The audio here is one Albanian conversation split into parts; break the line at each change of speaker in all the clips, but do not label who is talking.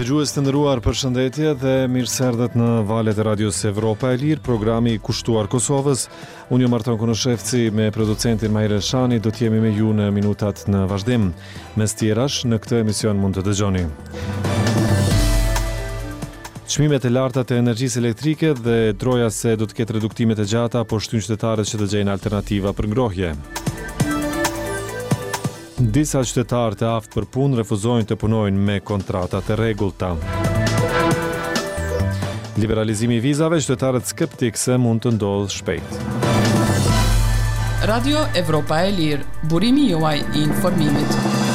Dëgjues të nderuar, përshëndetje dhe mirëserdhet në valët e Radios Evropa e Lirë, programi i kushtuar Kosovës. Unë jam Marton Konoshevci me producentin Mahir Elshani, do t'jemi me ju në minutat në vazhdim. Mes tjerash, në këtë emision mund të dëgjoni. Çmimet e larta të energjisë elektrike dhe droja se do të ketë reduktimet e gjata, po shtyn qytetarët që të gjejnë alternativa për ngrohje. Disa qytetarë të aftë për punë refuzojnë të punojnë me kontrata të rregullta. Liberalizimi i vizave, qytetarët skeptik se mund të ndodhë shpejt.
Radio Evropa e Lirë, burimi juaj i informimit.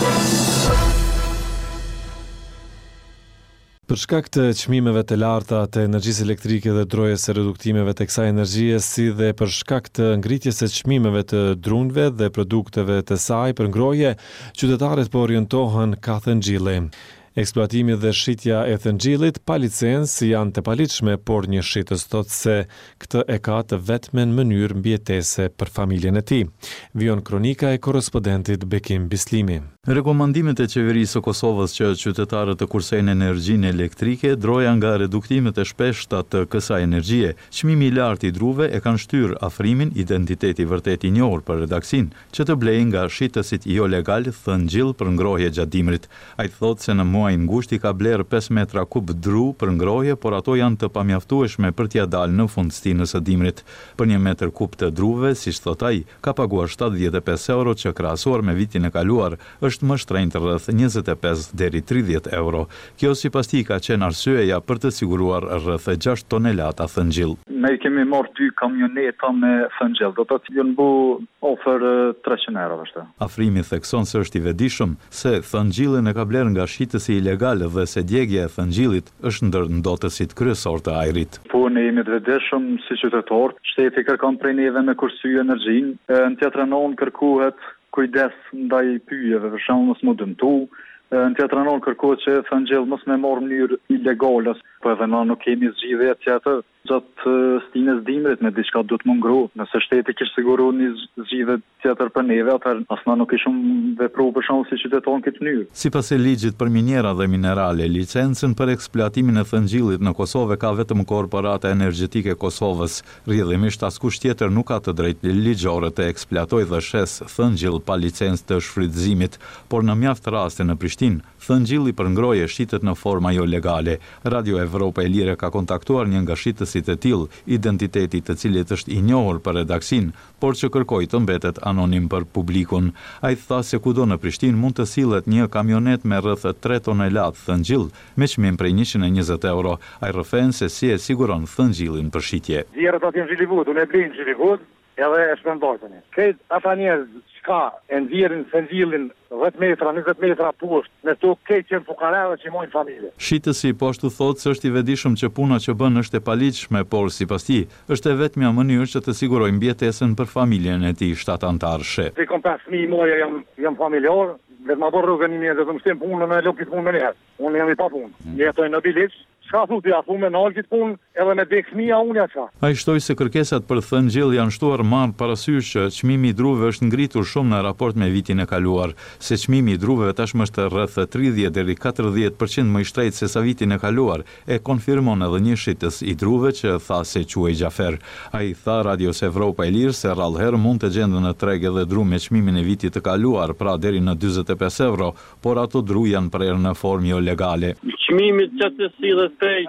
Për shkak të çmimeve të larta të energjisë elektrike dhe drojes së reduktimeve të kësaj energjie, si dhe për shkak të ngritjes së çmimeve të drunjve dhe produkteve të saj për ngrohje, qytetarët po orientohen ka thëngjilli. Eksploatimi dhe shitja e thëngjillit pa licencë janë të paligjshme, por një shitës thotë se këtë e ka të vetmen mënyrë mbijetese për familjen e tij. Vion kronika e korrespondentit Bekim Bislimi.
Rekomandimet e qeverisë së Kosovës që qytetarët të kursejnë energjinë elektrike, droja nga reduktimet e shpeshta të kësaj energjie, çmimi i lartë i druve e kanë shtyr afrimin identiteti vërtet i njohur për redaksin, që të blejnë nga shitësit jo legal thëngjill për ngrohje gjatë dimrit. Ai thotë se në muajin gusht i ka bler 5 metra kub dru për ngrohje, por ato janë të pamjaftueshme për t'ia dalë në fundstinës së dimrit. Për 1 metër kub të druve, siç thot ai, ka paguar 75 euro, që krahasuar me vitin e kaluar është më shtrenjtë rreth 25 deri 30 euro. Kjo sipas tij ka qenë arsyeja për të siguruar rreth 6 tonelata thëngjill.
Ne kemi marrë 2 kamioneta me thëngjill, do të thonë bu ofer 300 euro ashtu.
Afrimi thekson se është i vetëdijshëm se thëngjillin e ka bler nga shitësi ilegal dhe se djegja e thëngjillit është ndër ndotësit kryesor të ajrit.
Po ne jemi të vetëdijshëm si qytetar, shteti kërkon prej neve me kursye energjinë, në tjetër anë kërkohet kujdes ndaj pyjeve, për shembull mos më dëmtu, në tjetër anë kërkohet që thëngjill mos me marrë mënyrë ilegale, po edhe na nuk kemi zgjidhje tjetër gjatë stinës dimrit me diçka do të mungro. Nëse shteti kishte siguruar një zgjidhje tjetër për neve, atëherë as na nuk kishim vepruar për shembull si qytetar në këtë mënyrë.
Sipas e ligjit për minjera dhe minerale, licencën për eksploatimin e thëngjillit në Kosovë ka vetëm Korporata Energjetike e Kosovës. Rrjedhimisht askush tjetër nuk ka të drejtë ligjore të eksploatojë dhe shes thëngjill pa licencë të shfrytëzimit, por në mjaft raste në Prishtinë, thëngjilli për ngrohje shitet në forma jo legale. Radio Evropa e Lirë ka kontaktuar një nga shitësit e tillë, identiteti të cilit është i njohur për redaksin, por që kërkoi të mbetet anonim për publikun. Ai tha se kudo në Prishtinë mund të sillet një kamionet me rreth 3 tonelat thëngjill me çmim prej 120 euro. Ai rrëfen se si e siguron thëngjillin për shitje.
Djerët aty në Zhilivut, unë e blejnë Zhilivut, edhe e shpendoj tani. Këtë ata njerëz çka e nxjerrin thëngjillin 10 metra, 20 metra poshtë, me to këtë që në fukareve që i mojnë familje.
Shitësi po ashtu thotë se është i vetëdijshëm që puna që bën është e paligjshme, por sipas tij është e vetmja mënyrë që të sigurojë mbjetesën për familjen e tij shtatantarëshe.
Si kom 5 fëmijë moje, jam familjar, dhe ma bërë rrugën një dhe të më shtim punën e lopit punë me njëherë. Unë jam i pa punë. Jetoj në Bilic, shka thuti, a thu me nalgjit punë, edhe me dek fëmija unë ja qa.
Ai shtoi se kërkesat për thëngjill janë shtuar marrë parasysh që çmimi i druveve është ngritur shumë në raport me vitin e kaluar, se çmimi i druveve tashmë është rreth 30 deri 40% më i shtrenjtë se sa vitin e kaluar, e konfirmon edhe një shitës i druveve që tha se quhej Xhafer. Ai tha Radios Evropa e Lirë se rrallëherë mund të gjenden në treg edhe dru me çmimin e vitit të kaluar, pra deri në 45 euro, por ato dru janë prerë në formë jo legale.
Çmimi që të sillet prej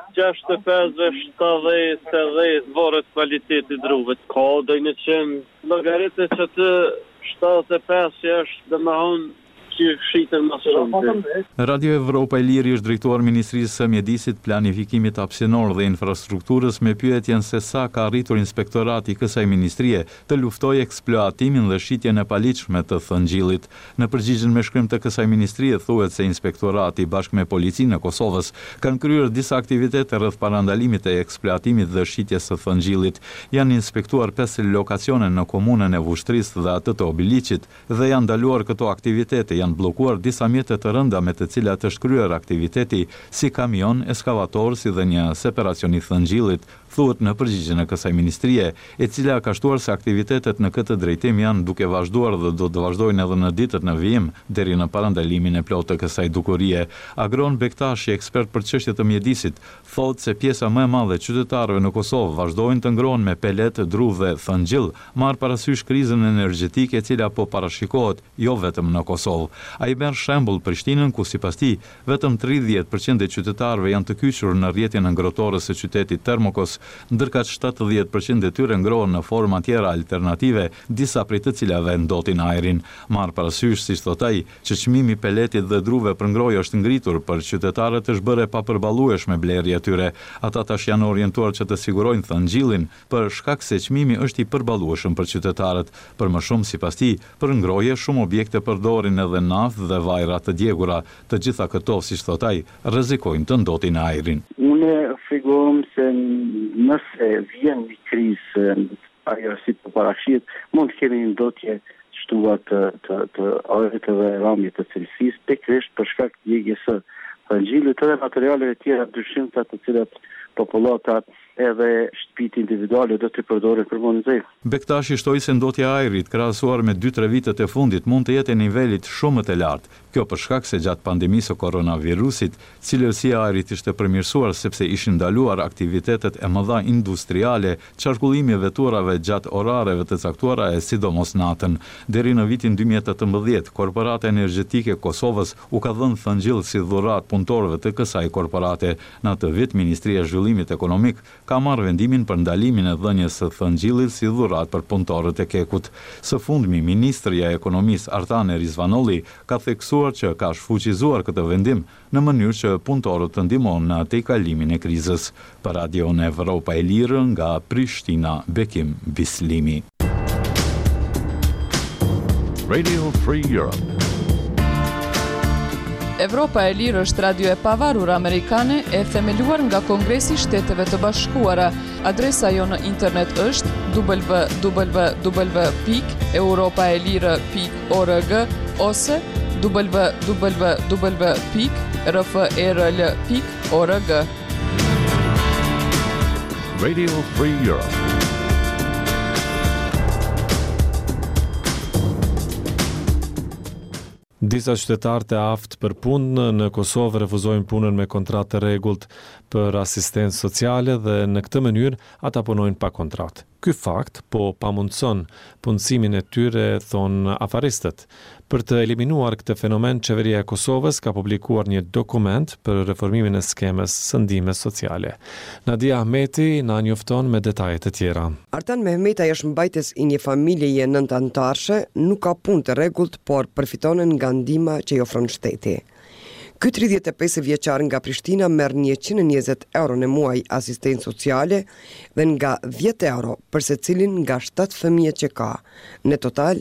65-70 varet kvaliteti druvet. Ka dhe 100 llogaritë që të 75 është domethënë që shiten më shumë.
Radio Evropa e Lirë është drejtuar Ministrisë së Mjedisit, Planifikimit Hapësinor dhe Infrastrukturës me pyetjen se sa ka arritur inspektorati kësaj ministrie të luftojë eksploatimin dhe shitjen e paligjshme të thëngjillit. Në përgjigjen me shkrim të kësaj ministrie thuhet se inspektorati bashkë me policinë e Kosovës kanë kryer disa aktivitete rreth parandalimit të eksploatimit dhe shitjes së thëngjillit. Janë inspektuar 5 lokacione në komunën e Vushtrisë dhe atë të Obiliqit dhe janë ndaluar këto aktivitete. Janë bllokuar disa mjete të rënda me të cilat është kryer aktiviteti, si kamion, eskavator, si dhe një separacion i thëngjillit, thuhet në përgjigjen e kësaj ministrie, e cila ka shtuar se aktivitetet në këtë drejtim janë duke vazhduar dhe do të vazhdojnë edhe në ditët në vijim deri në parandalimin e plotë të kësaj dukurie. Agron Bektashi, ekspert për çështje të mjedisit, thotë se pjesa më e madhe e qytetarëve në Kosovë vazhdojnë të ngrohen me pelet, dru dhe thëngjill, marr parasysh krizën energjetike e cila po parashikohet jo vetëm në Kosovë. Ai bën shembull Prishtinën ku sipas tij vetëm 30% e qytetarëve janë të kyçur në rrjetin ngrohtore së qytetit Termokos, ndërka 70% e tyre ngrohen në forma tjera alternative, disa prej të cilave ndotin ajrin. Marr parasysh, siç thot ai, që çmimi i peletit dhe druve për ngrohje është ngritur për qytetarët është bërë papërballueshme blerja e tyre. Ata tash janë orientuar që të sigurojnë thëngjillin për shkak se çmimi është i përballueshëm për qytetarët. Për më shumë sipas tij, për ngrohje shumë objekte përdorin edhe naftë dhe vajra të djegura. Të gjitha këto, siç thot ai, rrezikojnë të ndotin ajrin.
Unë frigom se nëse vjen një krizë, ajo si të parashit, mund të kemi një ndotje shtuar të ajrit dhe ramjet të cilësisë, pikërisht për shkak të djegjes së thëngjillit dhe materialeve tjera dyshimta të cilat popullata edhe shtëpitë individuale do të përdoren për monizim.
Bektashi shtoi se ndotja e ajrit krahasuar me 2-3 vitet e fundit mund të jetë në nivelit shumë të lartë. Kjo për shkak se gjatë pandemisë së koronavirusit, cilësia e ajrit ishte përmirësuar sepse ishin ndaluar aktivitetet e mëdha industriale, qarkullimi i veturave gjatë orareve të caktuara e sidomos natën. Deri në vitin 2018, Korporata Energjetike e Kosovës u ka dhënë thëngjill si dhuratë punëtorëve të kësaj korporate. Në atë vit, Ministria e Zhvillimit Ekonomik ka marrë vendimin për ndalimin e dhënies së thëngjillit si dhuratë për punëtorët e Kekut. Së fundmi, Ministria e Ekonomisë Artane Rizvanolli ka theksuar që ka shfuqizuar këtë vendim në mënyrë që punëtorët të ndihmojnë në tejkalimin e krizës. Për Radio Evropa e Lirë nga Prishtina, Bekim Bislimi.
Radio Free Europe.
Evropa e Lirë është radio e pavarur amerikane e themeluar nga Kongresi i Shteteve të Bashkuara. Adresa jo në internet është www.europaelire.org ose www.rfrl.org.
Radio Free Europe.
Disa qytetarë të aftë për punë në Kosovë refuzojnë punën me kontratë të rregullt për asistencë sociale dhe në këtë mënyrë ata punojnë pa kontratë. Ky fakt po pamundson punësimin e tyre, thon afaristët. Për të eliminuar këtë fenomen, qeveria e Kosovës ka publikuar një dokument për reformimin e skemës së ndihmës sociale. Nadia Ahmeti na njofton me detajet të tjera.
Artan Mehmetaj është mbajtës i një familjeje 9 anëtarësh, nuk ka punë të rregullt, por përfiton nga ndihma që i ofron shteti. Ky 35 vjeçar nga Prishtina merr 120 euro në muaj asistencë sociale dhe nga 10 euro për secilin nga 7 fëmijë që ka, në total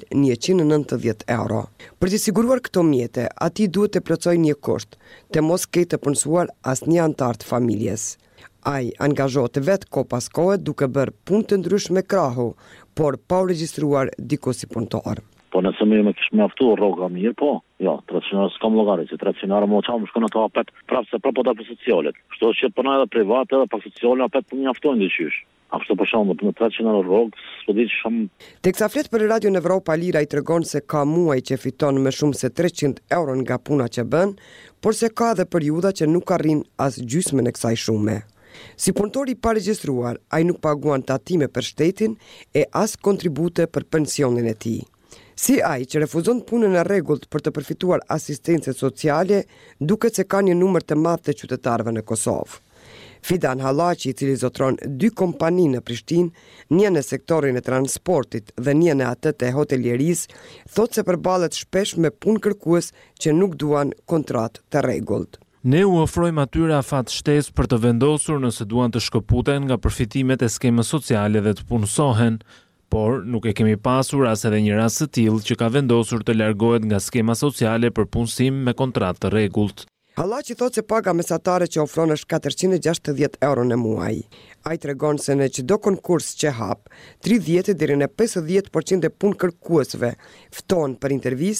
190 euro. Për të siguruar këto mjete, ati duhet të plotësojë një kusht, të mos ketë të punësuar asnjë antar të familjes. Ai angazhohet vetë ko pas kohe duke bërë punë të ndryshme krahu, por pa u regjistruar diku si punëtor.
Po nëse më kishë mjaftu rroga mirë, po, jo, 300 s'kam llogarit, që 300 më çam shkon ato apet prapë se prapë të socialet. Kështu që punoj edhe private edhe pak sociale apet po mjaftojnë diçysh. A kështu për shembull në 300 rrogë, s'po di ç'sham.
Teksa flet për Radio Evropa Lira i tregon se ka muaj që fiton më shumë se 300 euro nga puna që bën, por se ka edhe periudha që nuk arrin as gjysmën e kësaj shume. Si punëtor i paregjistruar, ai nuk paguan tatime për shtetin e as kontribute për pensionin e tij. Si ai që refuzon punën e rregullt për të përfituar asistencë sociale, duket se ka një numër të madh të qytetarëve në Kosovë. Fidan Hallaçi, i cili zotron 2 kompani në Prishtinë, një në sektorin e transportit dhe një në atë të hotelierisë, thotë se përballet shpesh me punë kërkues që nuk duan kontratë të rregullt.
Ne u ofrojmë atyre afat shtesë për të vendosur nëse duan të shkëputen nga përfitimet e skemës sociale dhe të punësohen, por nuk e kemi pasur as edhe një rast të tillë që ka vendosur të largohet nga skema sociale për punësim me kontratë të rregullt.
Hallaçi thotë se paga mesatare që ofron është 460 euro në muaj. Ai tregon se në çdo konkurs që hap, 30 deri në 50% e punë kërkuesve ftohen për intervistë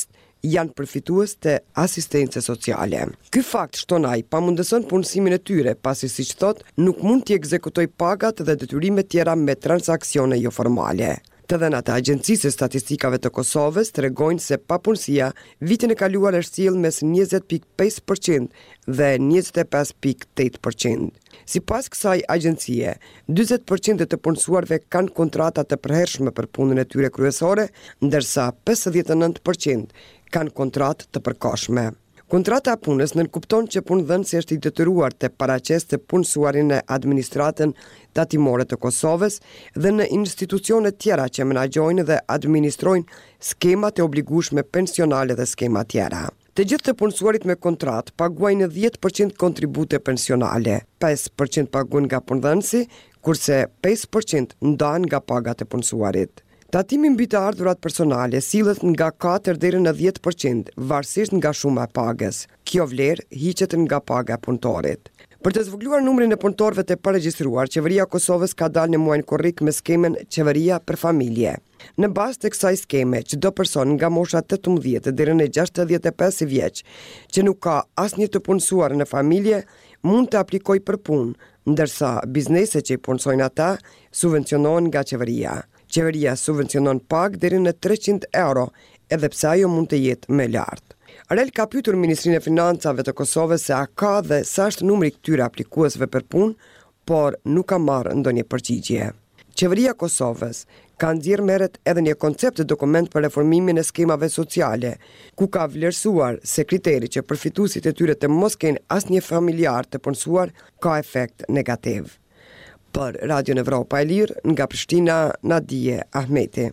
janë përfitues të asistence sociale. Ky fakt shton ai pamundëson punësimin e tyre, pasi siç thot, nuk mund t'i ekzekutoj pagat dhe detyrimet tjera me transaksione jo formale. Të dhënat e Agjencisë së Statistikave të Kosovës tregojnë se papunësia vitin e kaluar është sjell mes 20.5% dhe 25.8%. Sipas kësaj agjencie, 40% të punësuarve kanë kontrata të përhershme për punën e tyre kryesore, ndërsa 59% kanë kontratë të përkohshme. Kontrata e punës nënkupton që punëdhënësi është i detyruar të paraqesë punësuarin në administratën tatimore të Kosovës dhe në institucione tjera që menaxhojnë dhe administrojnë skemat e obligueshme pensionale dhe skema tjera. Të gjithë të punësuarit me kontratë paguajnë 10% kontribute pensionale, 5% paguajnë nga punëdhënësi, kurse 5% ndahen nga pagat e punësuarit. Tatimi mbi të ardhurat personale sillet nga 4 deri në 10%, varësisht nga shuma e pagës. Kjo vlerë hiqet nga paga e punëtorit. Për të zvogëluar numrin e punëtorëve të paregjistruar, Qeveria e Kosovës ka dalë në muajin korrik me skemen Qeveria për familje. Në bazë të kësaj skeme, çdo person nga mosha 18 deri në 65 vjeç, që nuk ka asnjë të punësuar në familje, mund të aplikojë për punë, ndërsa bizneset që i punësojnë ata subvencionohen nga qeveria. Qeveria subvencionon pagë deri në 300 euro, edhe pse ajo mund të jetë më lartë. Arel ka pyetur Ministrinë e Financave të Kosovës se a ka dhe sa është numri i këtyre aplikuesve për punë, por nuk ka marrë ndonjë përgjigje. Qeveria e Kosovës ka nxjerrë merret edhe një koncept të dokument për reformimin e skemave sociale, ku ka vlerësuar se kriteri që përfituesit e tyre të mos kenë asnjë familjar të punësuar ka efekt negativ. Për Radio Evropa e Lirë, nga Prishtina, Nadije Ahmeti.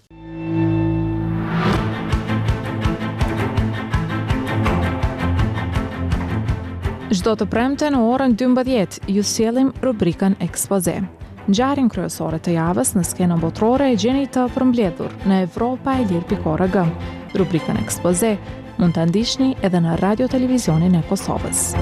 Çdo të premte në orën 12 ju sjellim rubrikën Ekspoze. Ngjarjen kryesore të javës në skenën botërore e gjeni të përmbledhur në europaelir.org. Rubrikën Ekspoze mund ta ndiqni edhe në Radio Televizionin e Kosovës.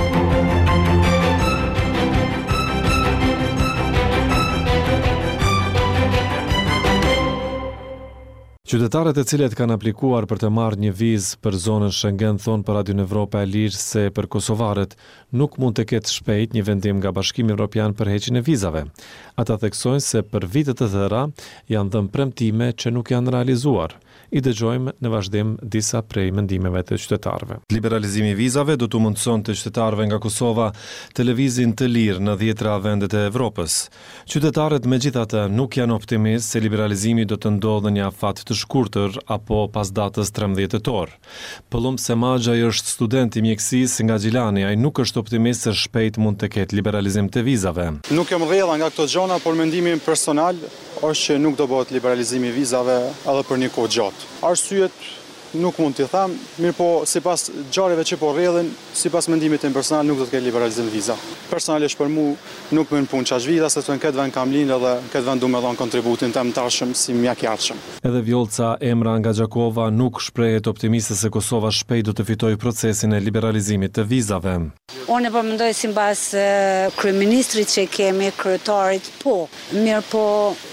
Qytetarët e cilët kanë aplikuar për të marrë një vizë për zonën Schengen thonë për Radio Evropa e Lirë se për kosovarët nuk mund të ketë shpejt një vendim nga Bashkimi Evropian për heqjen e vizave. Ata theksojnë se për vite të tëra janë dhënë premtime që nuk janë realizuar. I dëgjojmë në vazhdim disa prej mendimeve të qytetarëve. Liberalizimi i vizave do të mundëson të qytetarëve nga Kosova të lëvizin të lirë në 10 vendet e Evropës. Qytetarët megjithatë nuk janë optimistë se liberalizimi do të ndodhë në një afat të shkurtër apo pas datës 13 tetor. Pëllumb Semaxha është student i mjekësisë nga Gjilani, ai nuk është optimist se shpejt mund të ketë liberalizim të vizave.
Nuk jam rrjedha nga këto gjona, por mendimi personal është që nuk do bëhet liberalizimi i vizave edhe për një kohë gjatë. Arsyet nuk mund t'i them, mirë po sipas ngjarjeve që po rrjedhin, sipas mendimit tim personal nuk do të ketë liberalizim viza. Personalisht për mua nuk më punë çash viza, sepse në këtë vend kam lindë dhe në këtë vend du me dhon kontributin tim të arshëm si mjekjarshëm.
Edhe Vjolca Emra nga Gjakova nuk shprehet optimiste se Kosova shpejt do të fitojë procesin e liberalizimit të vizave.
Unë po mendoj sipas kryeministrit që kemi, kryetarit, po, mirë po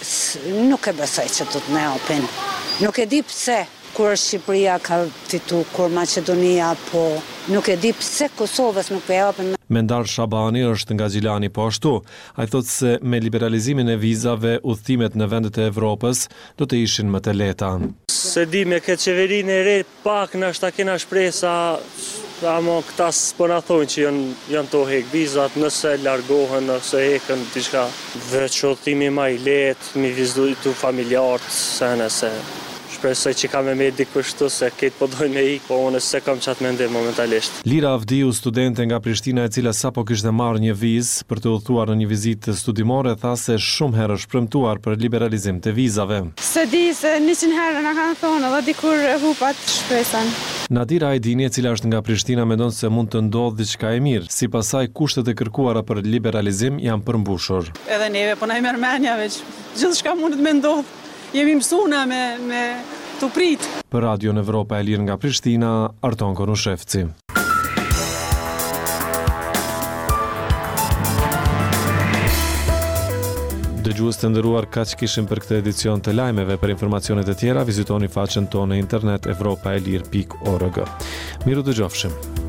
nuk e besoj që do të na japin. Nuk e di pse kur Shqipëria ka fitu, kur Maqedonia, po nuk e di pse Kosovës nuk e japin.
Mendar Shabani është nga Gjilani po ashtu. Ai thotë se me liberalizimin e vizave udhëtimet në vendet e Evropës do të ishin më të lehta.
Se di me këtë qeverinë e re pak nashta kena shpresa, ama këta s'po na thonë që janë to hek vizat, nëse largohen, nëse hekën diçka. Veç udhëtimi më i lehtë, mi vizitu familjarët, se shpresoj që kam me dikush kështu se këtë po dojnë me ikë, po unë se kam qatë mendim momentalisht.
Lira Avdiu, studente nga Prishtina e cila sapo kishte marrë një vizë për të udhëtuar në një vizitë studimore, tha se shumë herë është premtuar për liberalizim të vizave.
Se di se 100 herë na kanë thonë edhe dikur e hupat shpresën.
Nadira Ajdini, e cila është nga Prishtina, mendon se mund të ndodhë diçka e mirë. Sipas saj, kushtet e kërkuara për liberalizim janë përmbushur.
Edhe neve po na i merr mendja veç. Gjithçka mund të më ndodh. Jemi mësuna me të prit.
Për Radio Evropa e Lirë nga Prishtina, Arton Konushevci. Dëgjues të nderuar, kaq kishim për këtë edicion të lajmeve. Për informacionet e tjera vizitoni faqen tonë në internet evropaelir.org. Miru dëgjofshim.